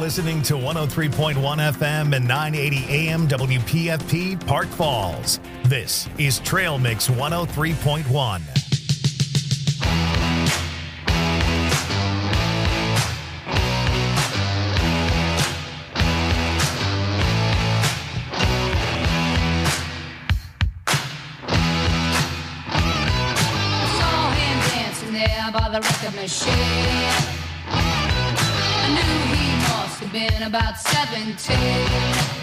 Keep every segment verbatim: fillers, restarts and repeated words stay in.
listening to one oh three point one F M and nine eighty A M W P F P Park Falls. This is Trail Mix one oh three point one. By the record machine, I knew he must have been about seventeen.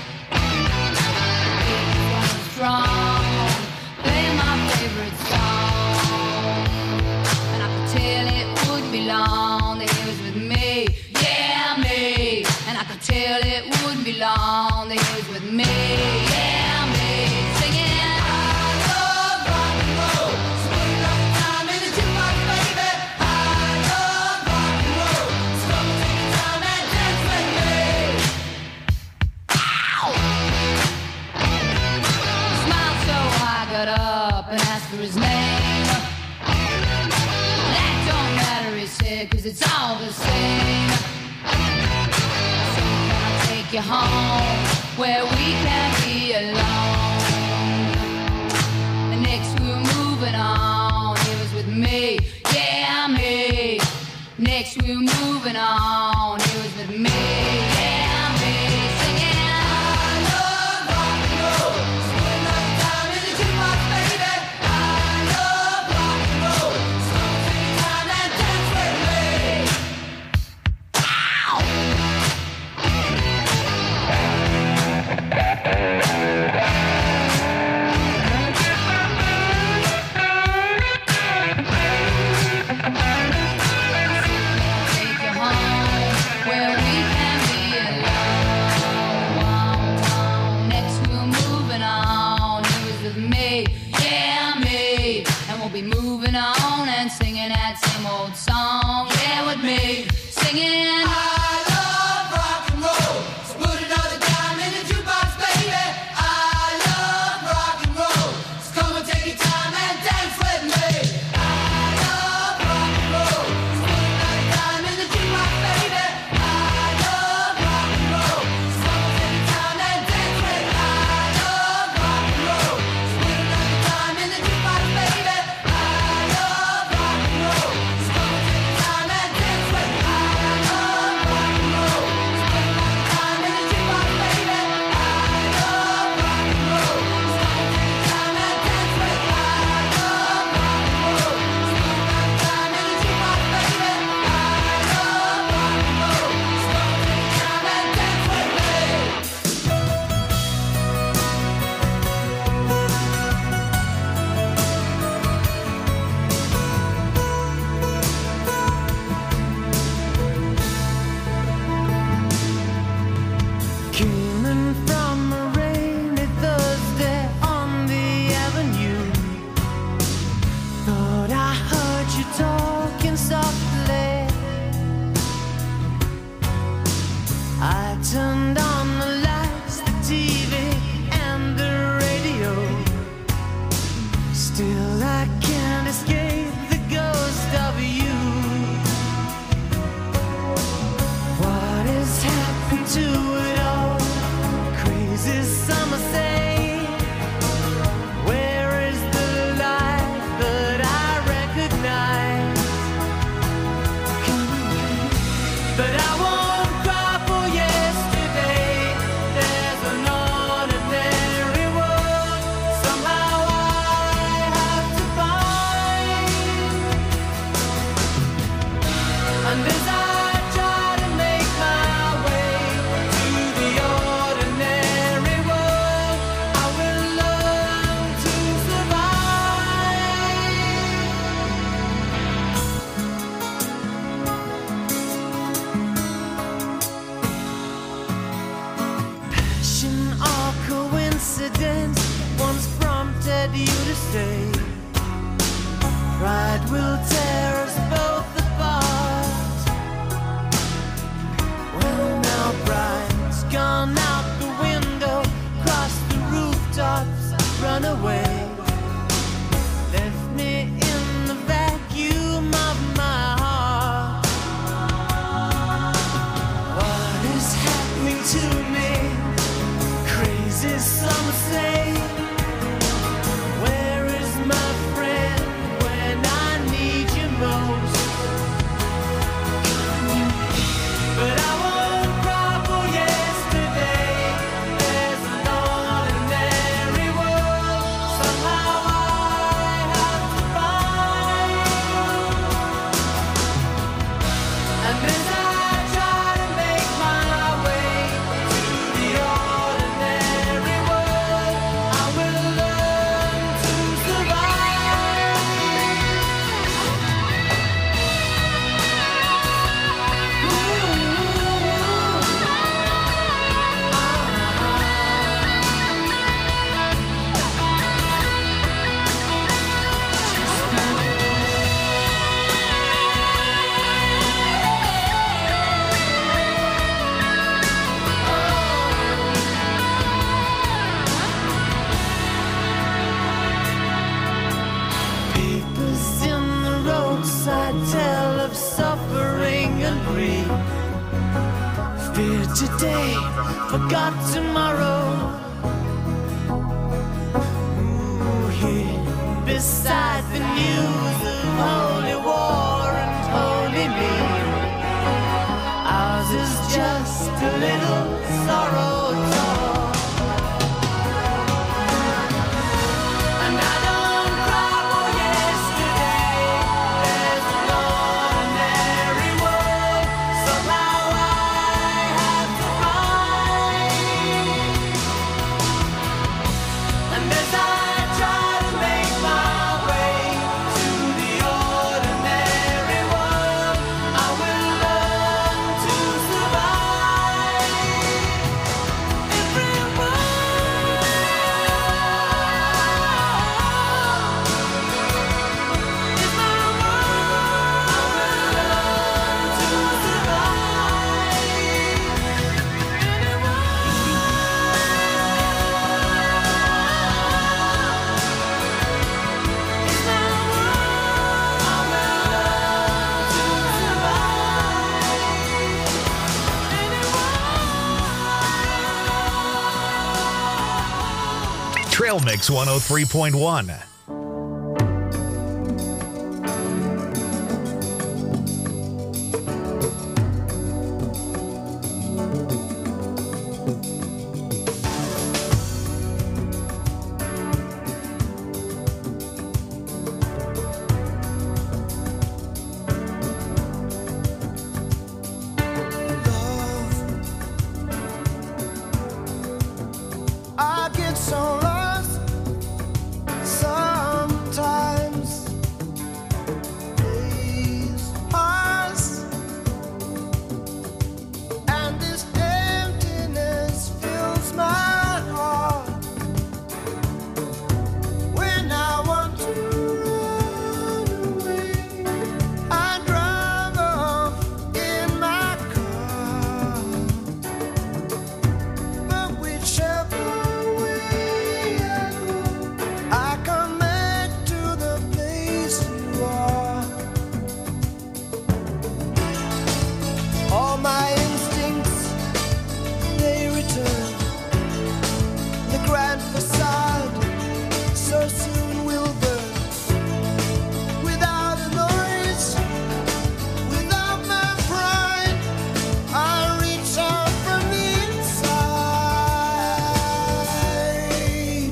He was strong, playing my favorite song, and I could tell it wouldn't be long that he was with me, yeah me. And I could tell it wouldn't be long that he was with me, yeah me. Singing. Got up and asked for his name. That don't matter, he said, cause it's all the same. So can I take you home where we can be alone? The next we were moving on, he was with me, yeah me. Next we were moving on, he was with me, yeah me. Singing. Moving on and singing that same old song, yeah, with me, singing. I love rock and roll, so put another dime in the jukebox, baby. I love rock and roll, so come and take your time and dance with me. I love rock and roll, so put another dime in the jukebox, baby. I love rock and roll, so come and take your time and dance with me. I love rock and roll, so put another dime in the jukebox, baby. Turned on the lights, the T V, and the radio. Still I can't escape the ghost of you. What has happened to it all? Crazy summer say, where is the light that I recognize? But I won't. Once prompted you to stay. Pride will tear us both apart. Well, now pride's gone out the window, cross the rooftops, run away. Left me in the vacuum of my heart. What is happening? notes I tell of suffering and grief. Fear today, forgot tomorrow. Ooh, here beside the news of holy war and holy me. Ours is just a little sorrow torn. And I don't cry for yesterday. There's an ordinary world. Somehow I have to find. And as I try to make my way to the ordinary world, I will learn to survive. Everyone is my world. I will learn to survive. Anyone is my world. I will learn to survive. Trail Mix one oh three point one. I get so lost sometimes. Days pass, and this emptiness fills my heart. When I want to run away, I drive off in my car. But whichever way I go, I come back to the place you are. All my instincts, they return. The grand facade so soon will burn. Without a noise, without my pride, I reach out from the inside.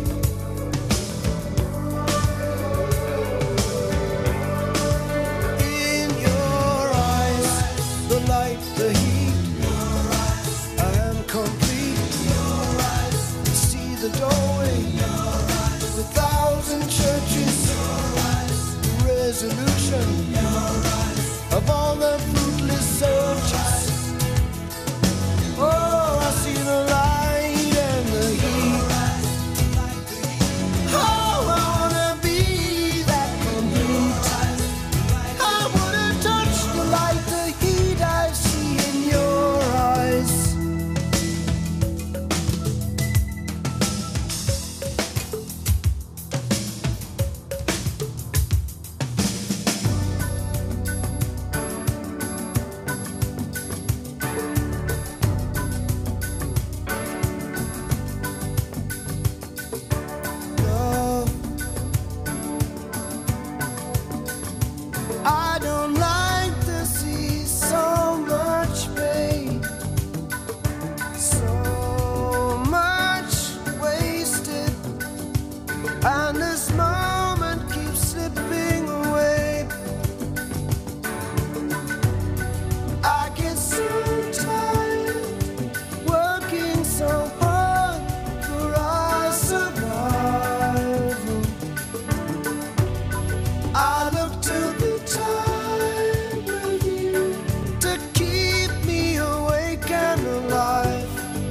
In your eyes, the light, the heat. I am complete. See the doorway, the thousand churches. Resolution of all the fruitless searches. Oh, I see the light and the heat. Oh, I wanna be that complete. I wanna touch the light, the heat I see in your eyes. Love, I don't like to see so much pain, so much wasted, and this moment keeps slipping away. I get so tired working so hard for our survival. I look to the time with you to keep me awake and alive.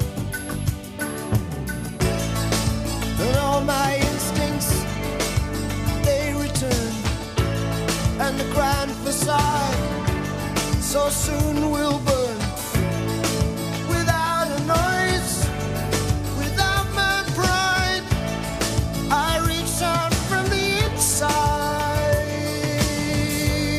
And all my instincts, they return. And the grand facade so soon will burn. Without a noise, without my pride, I reach out from the inside.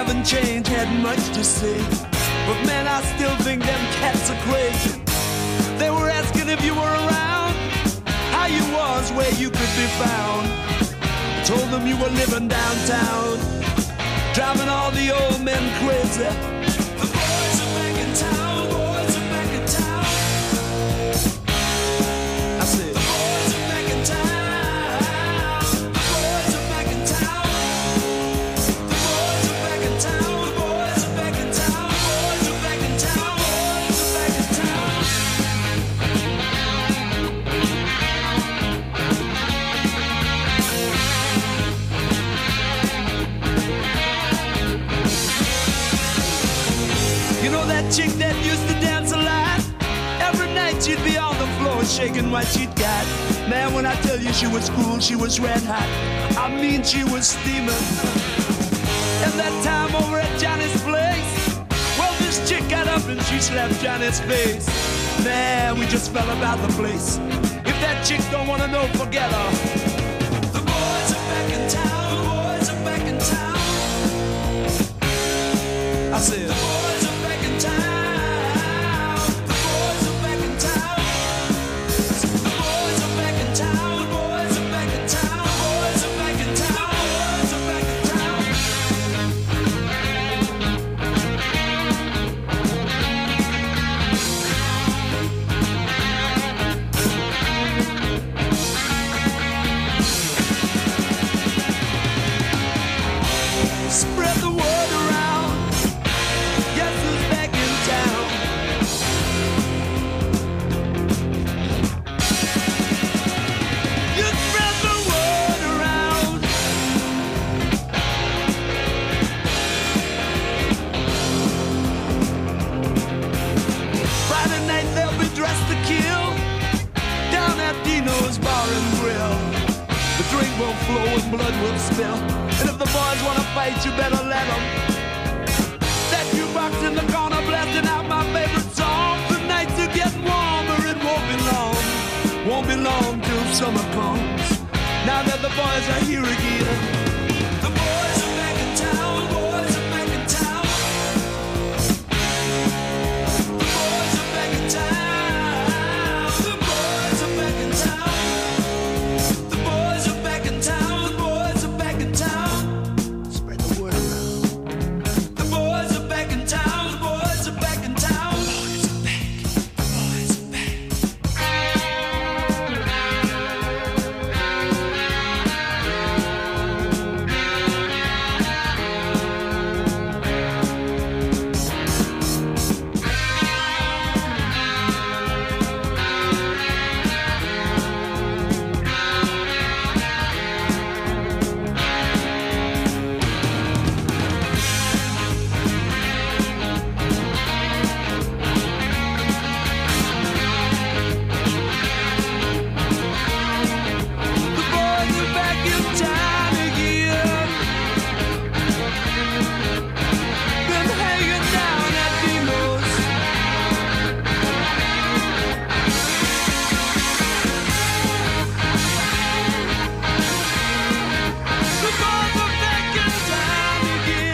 haven't changed, had much to say. But man, I still think them cats are crazy. They were asking if you were around, how you was, where you could be found. Told them you were living downtown, driving all the old men crazy. The boys are back in town, boys are back in town. I said, the boys are back in town, the boys are back in town. The boys are back in town, the boys are back in town, boys are back in town, boys are back in town. You know that chick that used to dance a lot? Every night she'd be on the floor shaking what she'd got. Man, when I tell you she was cool, she was red hot. I mean, she was steaming. And that time over at Johnny's place, well, this chick got up and she slapped Johnny's face. Man, we just fell about the place. If that chick don't wanna know, forget her. The boys are back in town, the boys are back in town. I said, the boys are back in town. The boys are back in town. The boys are back in town. The boys are back in town. The boys are back in town. The boys are back in town. Spread the word around. Guess who's back in town? You spread the word around. Friday night they'll be dressed to kill down at Dino's Bar and Grill. The drink will flow and blood will spill. And if the boys wanna fight, you better let them. That jukebox in the corner blasting out my favorite song. The nights are getting warmer, it won't be long. Won't be long till summer comes. Now that the boys are here again. The boys are back in town, the boys are back in town. The boys are back in town. The boys are back in town. The boys are back in town. The boys are back in town. Spread the word around. The boys are back in town. The boys are back in town. The boys are back. The boys are back. The boys are back in town again. Been hanging down at Dino's. The boys are back in town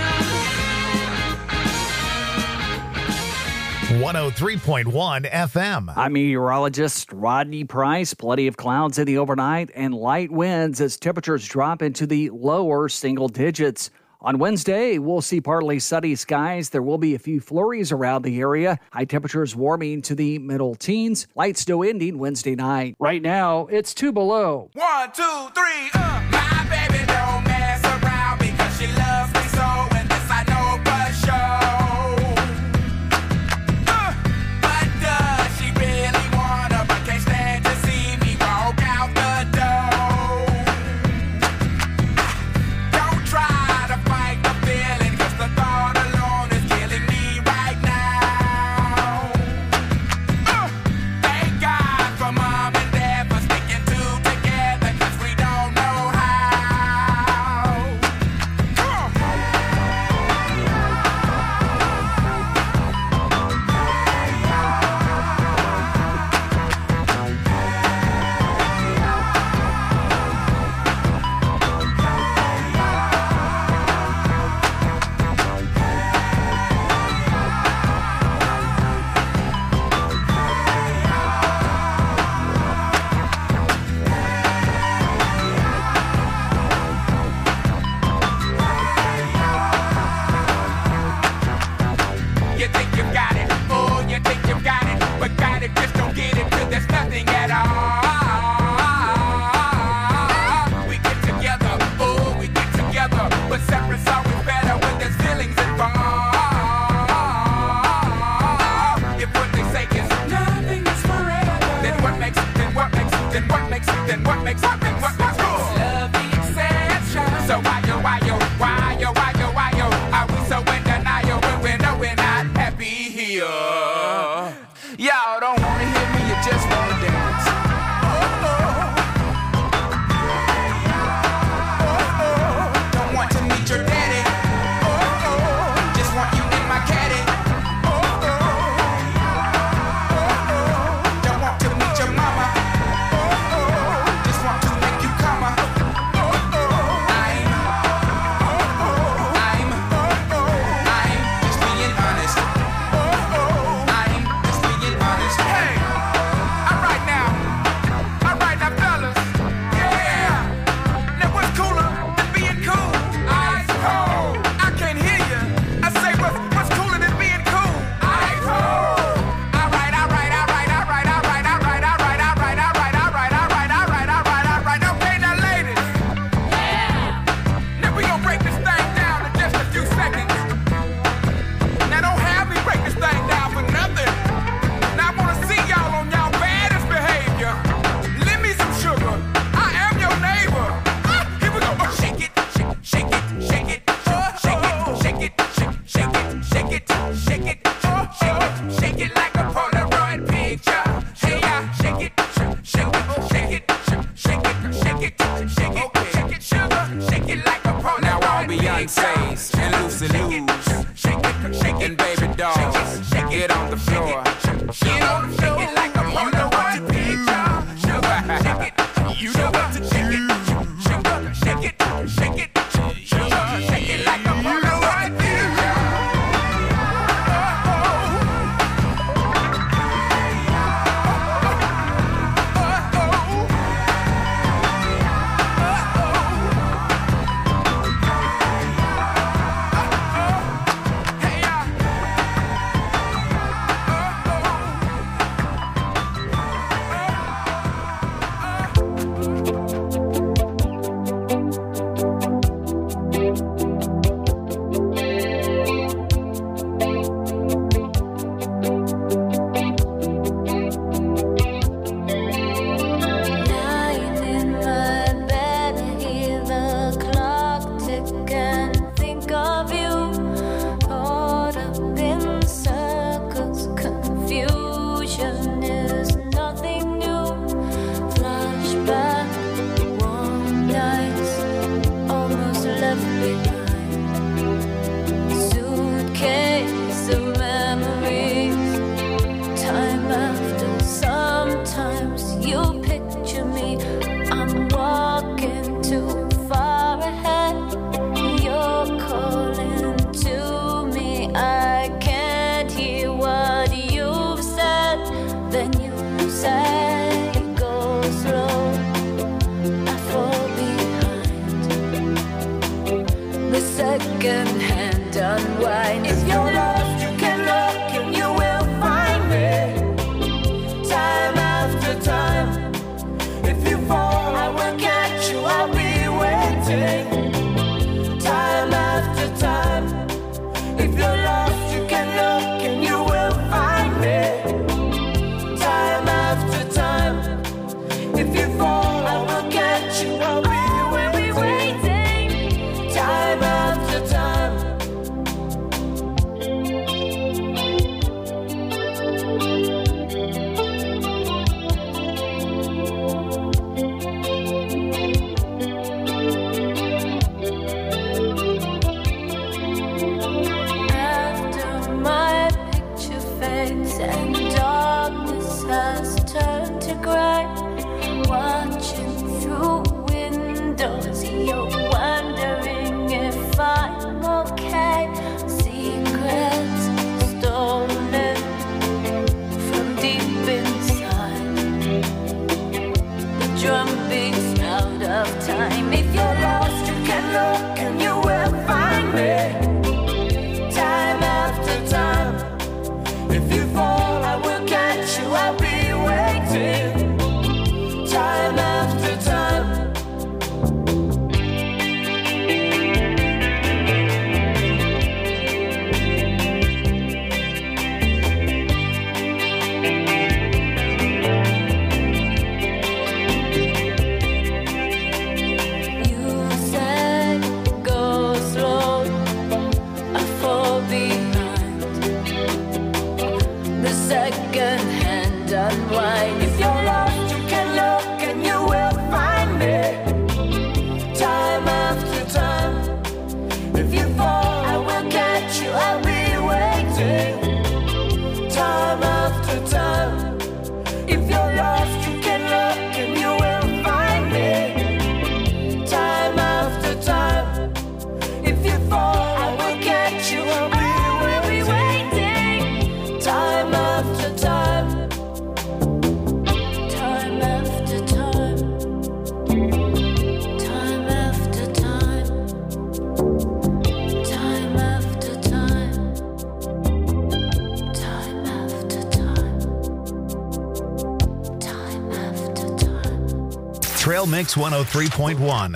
again. one oh three point one F M. I'm meteorologist Rodney Price. Plenty of clouds in the overnight and light winds as temperatures drop into the lower single digits. On Wednesday, we'll see partly sunny skies. There will be a few flurries around the area. High temperatures warming to the middle teens. Light snow ending Wednesday night. Right now, it's two below. One, two, three, uh. My baby don't mess around because she loves me so, and this I know for sure. Uh, but does she really wanna, but can't stand to see me walk out the door? Don't try to fight the feeling, 'cause the thought alone is killing me right now. Uh, thank God for mom and dad for sticking two together, 'cause we don't know how. then what makes what makes what makes cool? Love the exception. So why yo, why yo, why yo, why yo, why yo? Are we so in denial when we know we're not happy here? Y'all don't wanna hear me, you just wanna dance. Oh, oh. Oh, oh. Don't want to meet your daddy. Oh, oh. Just want you in my caddy. Oh, oh. Oh, oh. Don't want to meet your mama. Oh, oh. Just want to make you come. Oh, oh. I'm, oh, oh. I'm, oh, oh. I'm just being honest. Oh, oh. I'm just being honest. Hey, all right now, all right now, fellas. Yeah. Now what's cooler than being cool? Ice cold. I can't hear you. I say what's what's cooler than being cool? Ice cold. All right, all right, all right, all right, all right, all right, all right, all right, all right, all right, all right, all right, all right, all right. Okay, now ladies. Yeah. Now we gonna break this thing down in just a few seconds. Now don't have me break this thing down for nothing. Now I wanna see y'all on y'all baddest behavior. Lend me some sugar. I am your neighbor. Ah, here we go. Oh, shake it, shake, shake it, shake it, shake it, shake it, shake, shake it, shake it, shake it, oh, shake it, shake it like a Polaroid picture. Hey, yeah, shake it, shake, shake it, shake it, shake it, shake it, shake it, shake it, sugar, shake it like a Polaroid picture. Now all Beyonce's and Lucy Lou's Shake it, shake and baby dolls, get on the floor. Get on the floor like a Polaroid picture. Sugar, shake it, you know what to shake it, sugar, shake it, shake it, sugar, shake it like a Polaroid picture. Hey, yeah. Lying in my bed, I hear the clock tick and think of you. Caught up in circles, confusion is nothing new. Flashback, warm nights, almost left behind. Suitcase of memories. Time after, sometimes you picture me. I'm walking too far ahead. You're calling to me. I can't hear what you've said. Then you say, go slow. I fall behind. The second hand unwind. If you're lost, you can look and you will find me. Time after time. If you fall, I will catch you. I'll be waiting. Time after time. If you're lost, you can look and you will find me. Time after time. If you fall, I will catch you. I'll be waiting. Time after time. Trail Mix one oh three point one.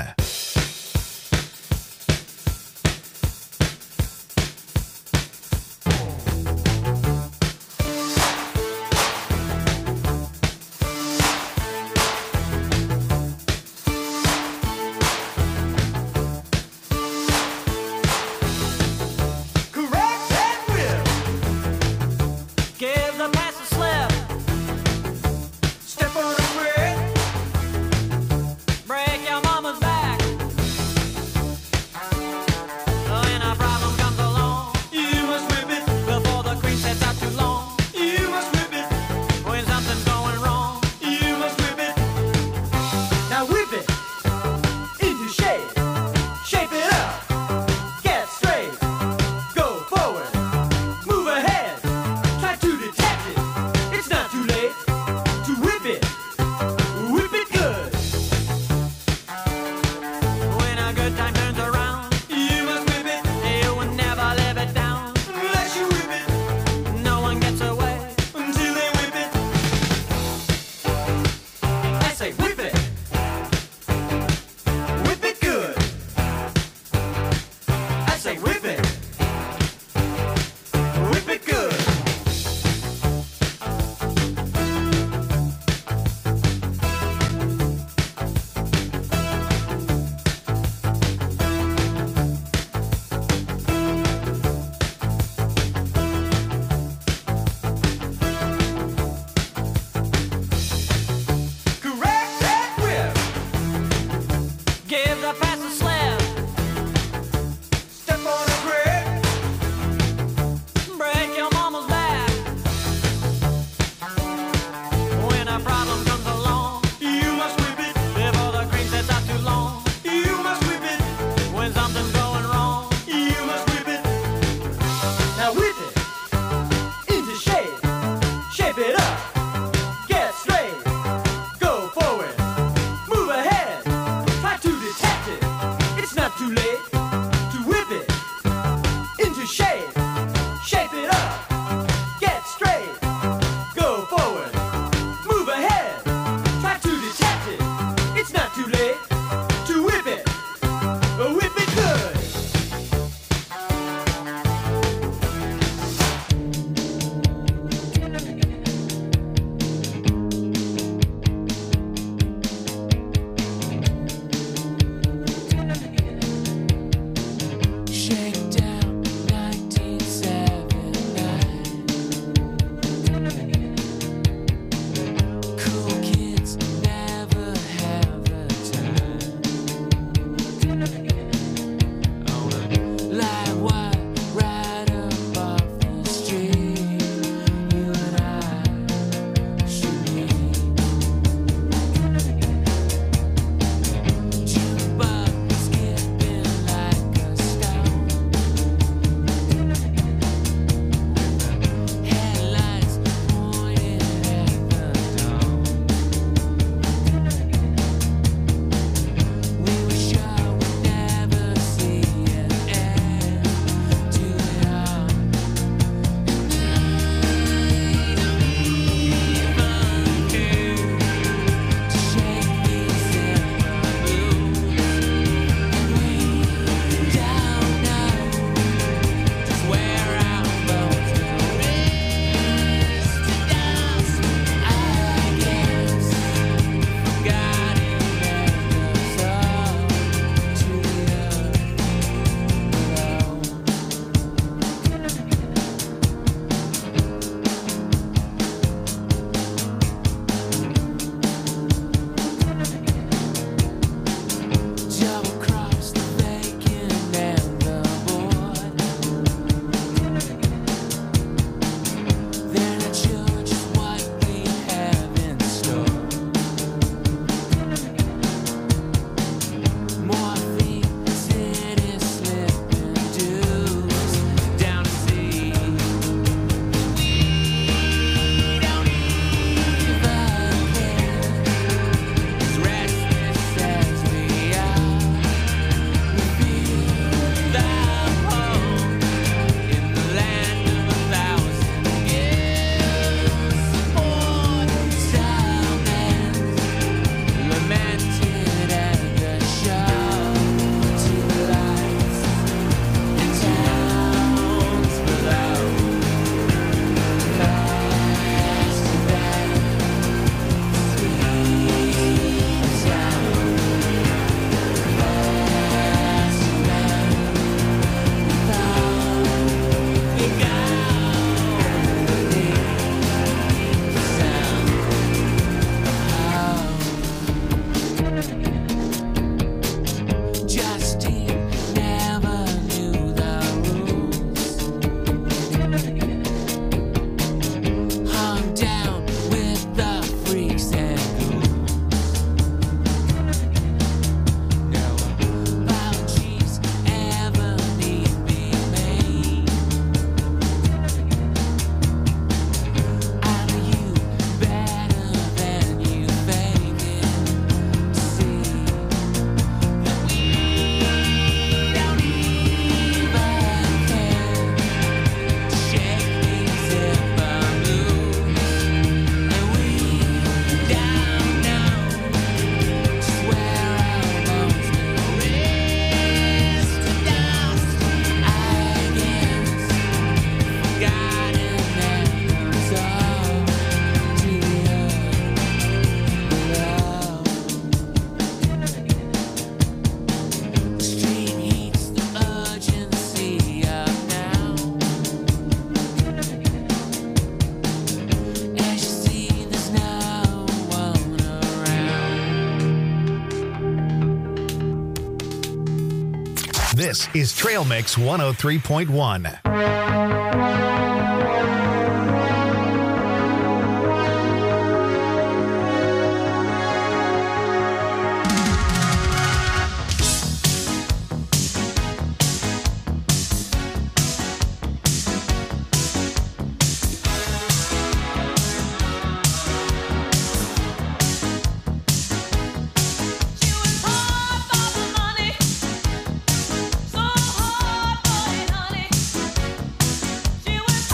This is Trail Mix one oh three point one. She was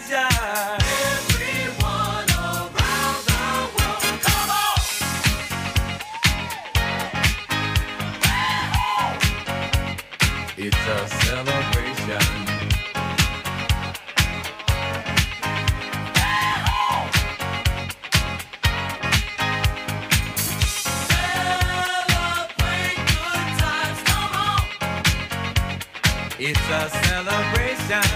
celebration. Everyone around the world, come on! It's a celebration. Celebrate good times, come on! It's a celebration.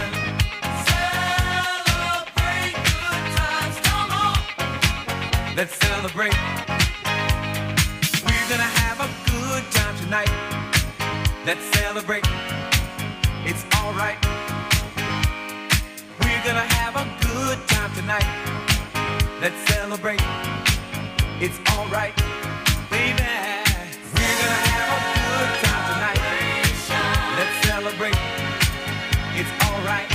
Celebrate good times, come on! Let's celebrate. We're gonna have a good time tonight. Let's celebrate. It's alright. We're gonna have a good time tonight. Let's celebrate. It's alright, baby. We're gonna have a good time tonight. Let's celebrate. It's alright.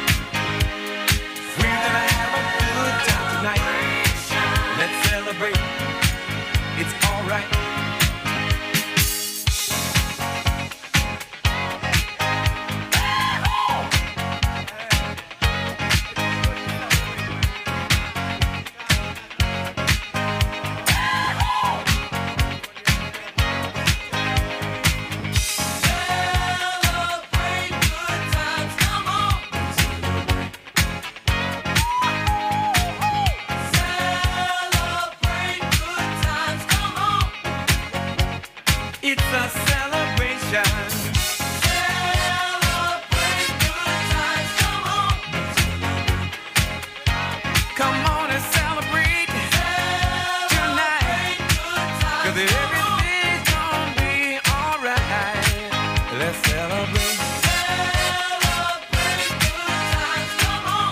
We're gonna have a good time tonight. Let's celebrate. It's alright. Celebrate good times, come on. Celebrate good times, come on. It's a celebration. Celebrate good times, come on. Come on and celebrate tonight. Cause everything's gonna be alright. Let's celebrate. Celebrate good times, come on.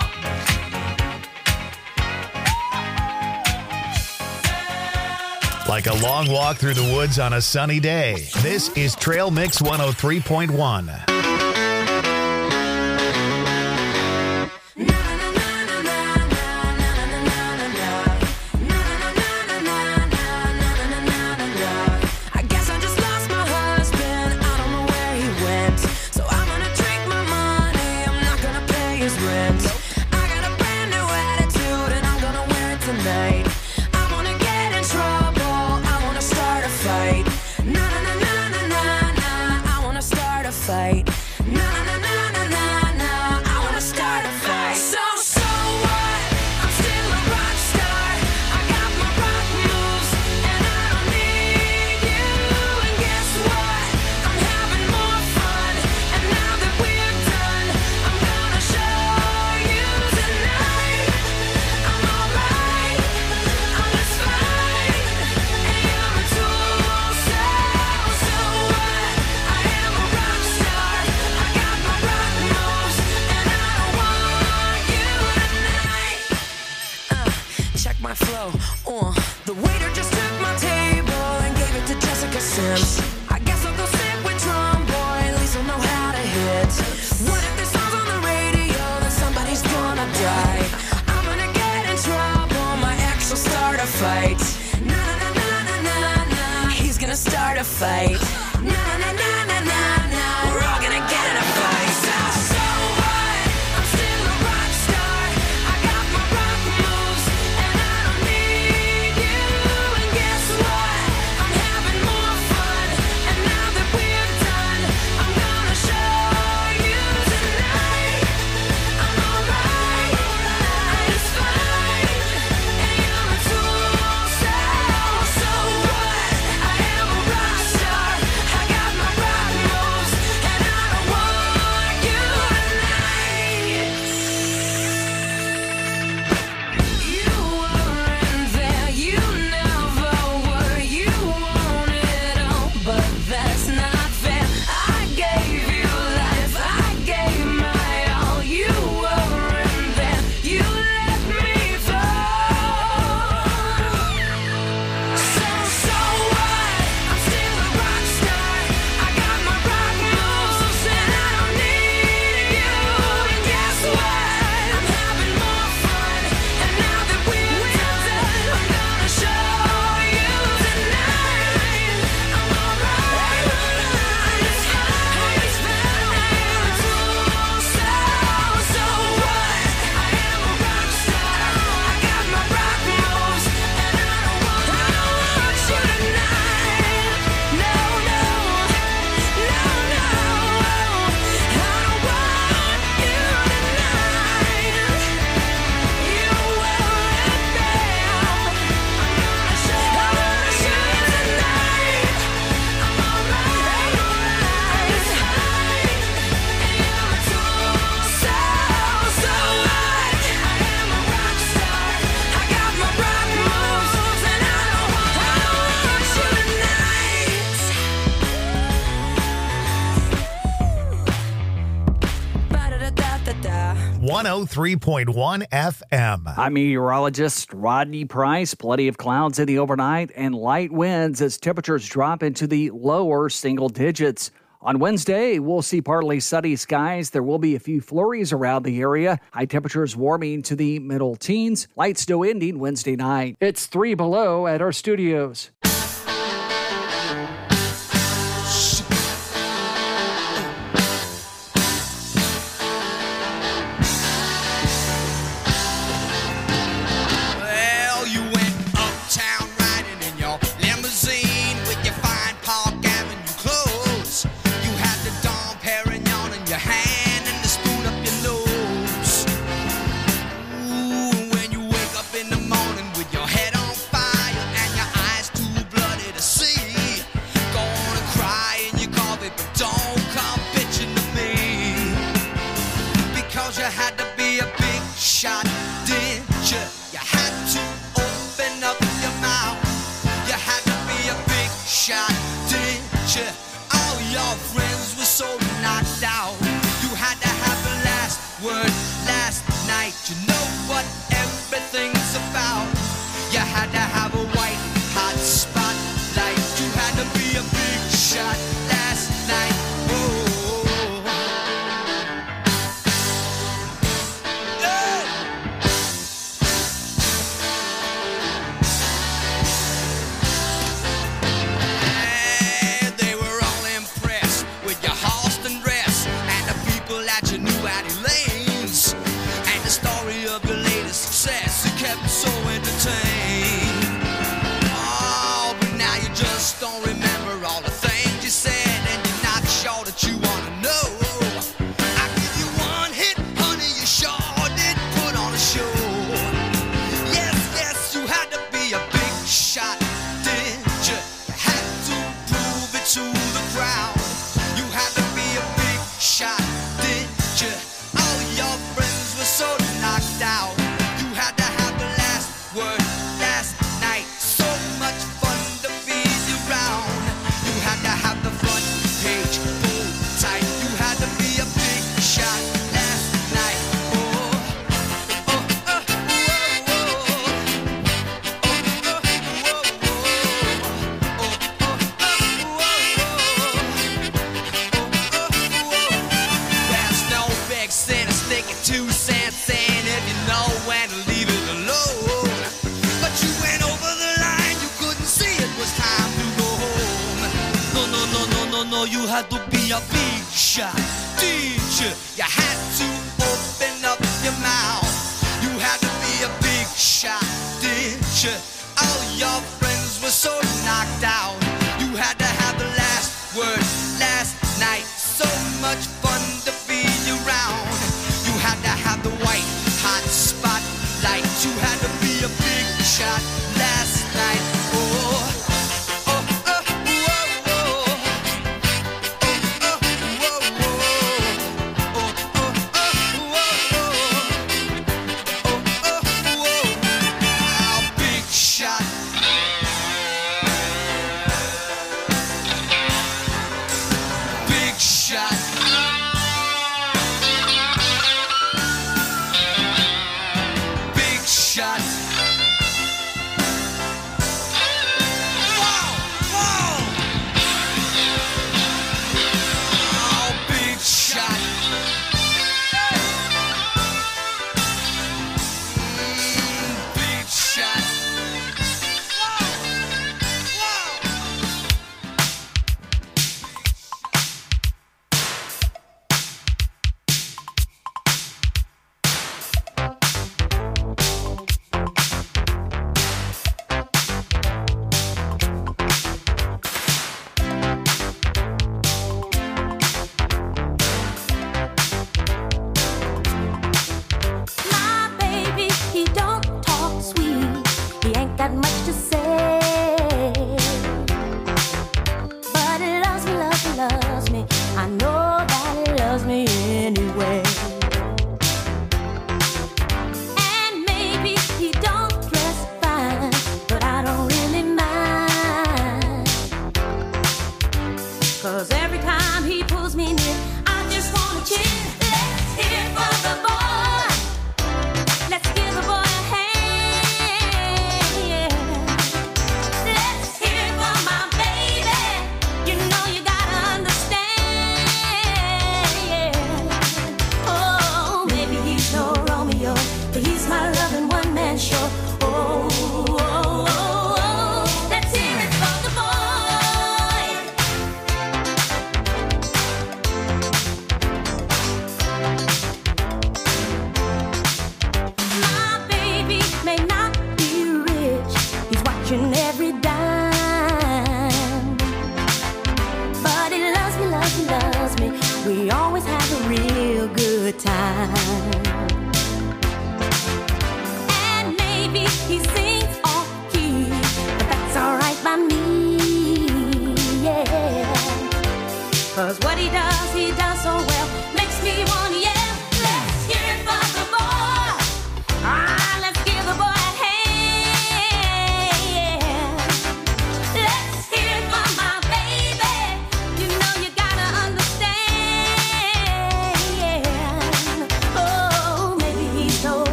Like a long walk through the woods on a sunny day. This is Trail Mix one oh three point one. I guess I just lost my husband. I don't know where he went. So I'm gonna drink my money. I'm not gonna pay his rent. I got a brand new attitude and I'm gonna wear it tonight. I wanna get in trouble. I wanna start a fight. Na na na na na na na. I wanna start a fight. Na na na na na na. I wanna start a fight. So so what? I'm still a rock star. I got my rock moves and I don't need you. And guess what? I'm having more fun. And now that we're done, I'm gonna show you tonight. I'm alright. I'm just fine. And you're a tool. So so what? I am a rock star. I got my rock moves and I don't want you tonight. Uh, check my flow. Uh, the waiter just took my table and gave it to Jessica Sims. I guess I'll go sit with Drum Boy. At least I'll know how to hit. What if this song's on the radio? Then somebody's gonna die. I'm gonna get in trouble. My ex will start a fight. Na na na na na na. He's gonna start a fight. Na na na na na na. We're all gonna get in a fight. So so what? I'm still a rock star. I got my rock moves and I don't need you. And guess what? I'm having more fun. And now that we're done, I'm gonna show you tonight. I'm alright. I'm just fine. And you're a tool. So so what? I am a rock star. one oh three point one F M. I'm meteorologist Rodney Price. Plenty of clouds in the overnight and light winds as temperatures drop into the lower single digits. On Wednesday, we'll see partly sunny skies. There will be a few flurries around the area. High temperatures warming to the middle teens. Light snow ending Wednesday night. It's three below at our studios. Well, you went uptown riding in your limousine with your fine Park Avenue clothes. You had the Dom Perignon in your hand and the spoon up your nose. Ooh, when you wake up in the morning with your head on fire and your eyes too bloody to see, gonna cry in your coffee, but don't come bitching to me, because you had to be a big shot, didn't you? You had to open up your mouth. You had to be a big shot, didn't you? All your friends were so knocked out. You had to have the last word last night. You know what everything's about. You had to have a white hot spotlight. You had to be a big shot last night. Oh. Hey, they were all impressed with your Halston dress and the people that you knew at Elaine's, and the story of your latest success. It kept them so entertained. Oh, but now you just don't remember all the things you said, and you're not sure that you wanna know. I give you one hit, honey, you sure did put on a show. Yes, yes, you had to be a big shot, didn't you? You had to prove it to the crowd. You had to be a big shot, didn't you? All your friends were so knocked out. You had to have the last word last night. So much fun to be around. You had to have the front page pulled tight. You had to be a big shot last night. Oh, oh, oh, oh, There's no big sin in sticking two cents in if you know when to leave it alone. But you went over the line, you couldn't see it was time to go home. No, no, no, no, no, no, you had to be a big shot, did you? You had to open up your mouth. You had to be a big shot, did you? All your friends were so knocked out. You had to have the last word last night. So much fun to be around. You had to have the white hot spotlight. You had to be a big shot last night. Oh, oh, oh, oh, oh, oh. Oh, oh, oh, oh. Oh, oh, oh, oh. Oh, oh, oh. Oh, big shot.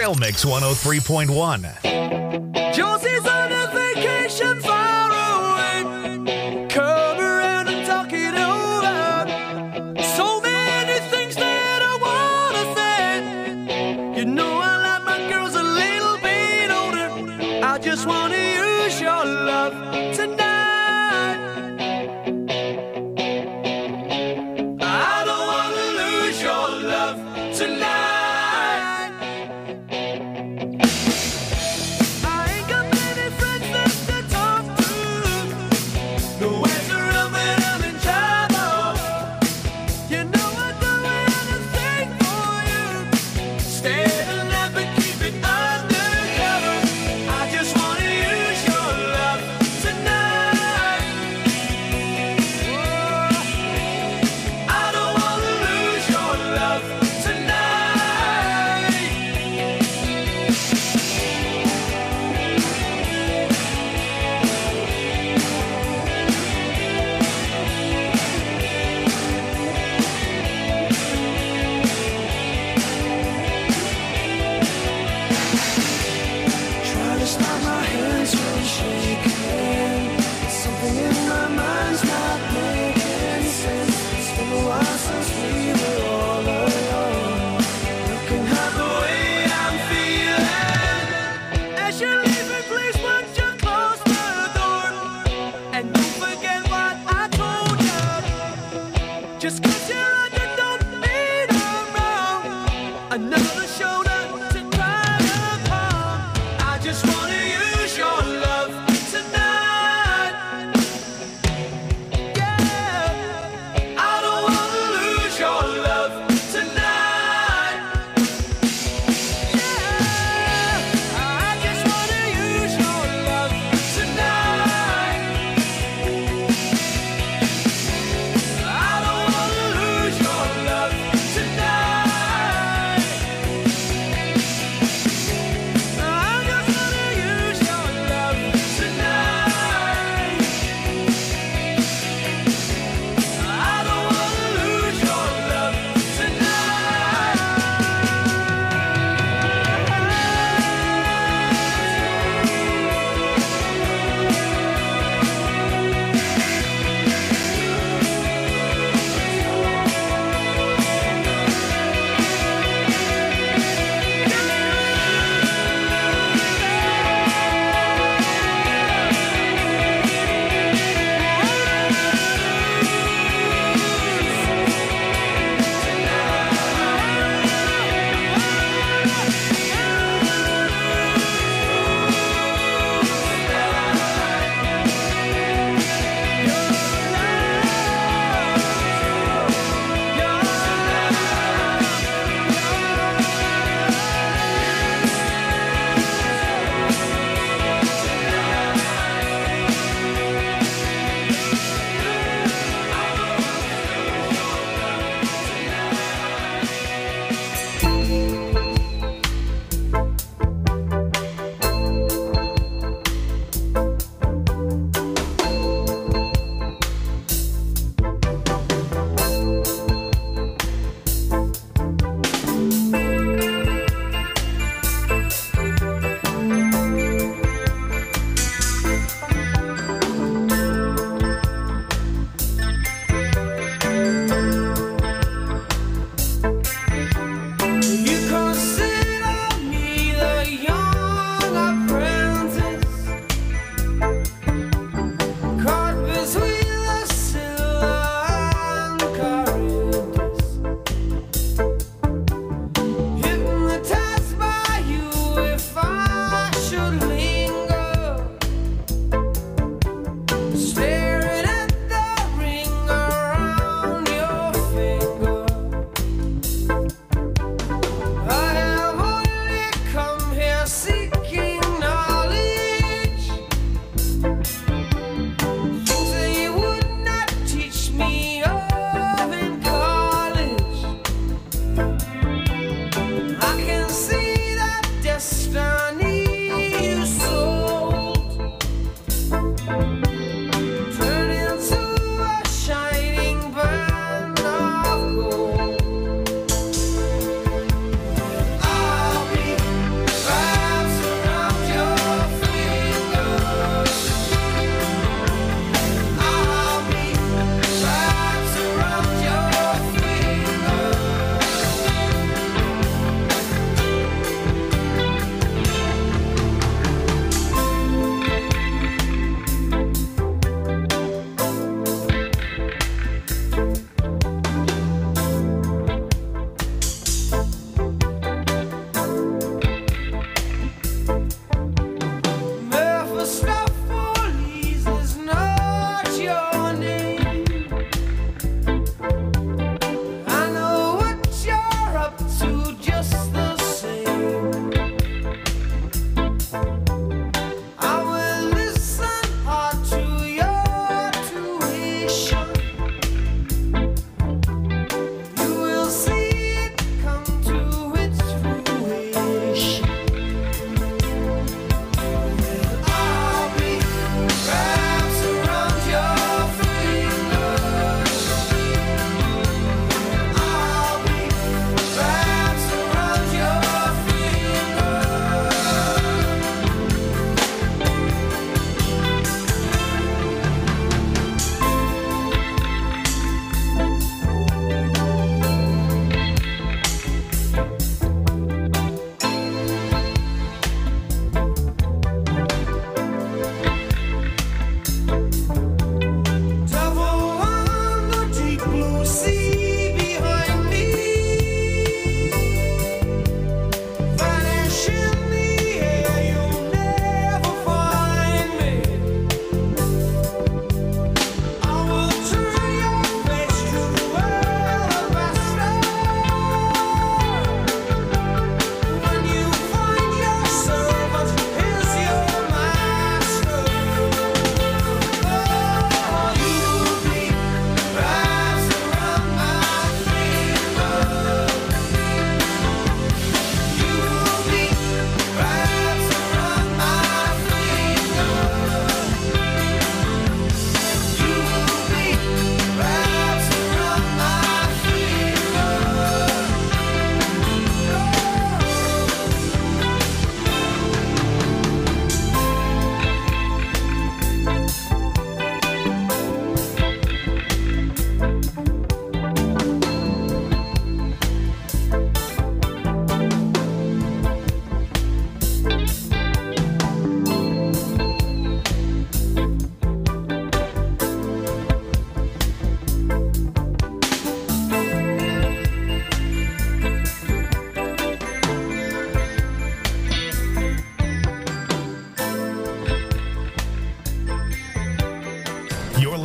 Trail Mix one oh three point one. Josie's on a vacation far away. Come around and talk it over. So many things that I wanna say. You know I like my girls a little bit older. I just wanna use your love tonight. I don't wanna lose your love tonight. I ain't got many friends left to talk to. Nowhere to run when I'm in trouble. You know I'd do anything for you. Stay alive but keep it undercover. I just wanna use your love tonight. Whoa. I don't wanna lose your love tonight. Trying to stop my hands from shaking. Something in my mind's not making sense. It's been a while since we were all alone. You can have the way I'm feeling. As you're leaving, please won't you close the door? And don't forget what I told you. Just 'cause you're under, don't mean I'm wrong. Another shoulder to cry upon. I just wanna use your love tonight. Yeah, I don't wanna lose your love tonight. Yeah, I just wanna use your love tonight. I don't wanna lose your love tonight. I just wanna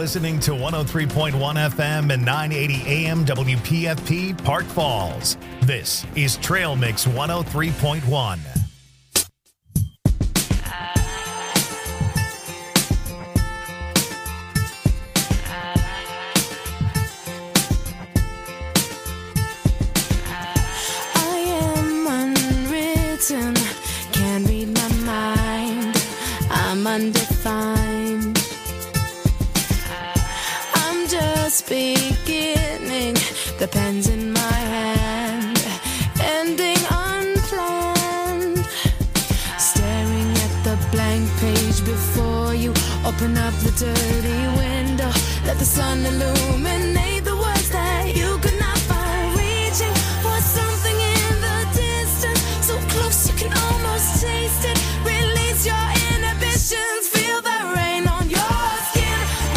listening to one oh three point one F M and nine eighty A M W P F P Park Falls. This is Trail Mix one oh three point one. Can't read my mind, I'm undefined. I'm just beginning, the pen's in my hand, ending unplanned. Staring at the blank page before you, open up the dirty window, let the sun illuminate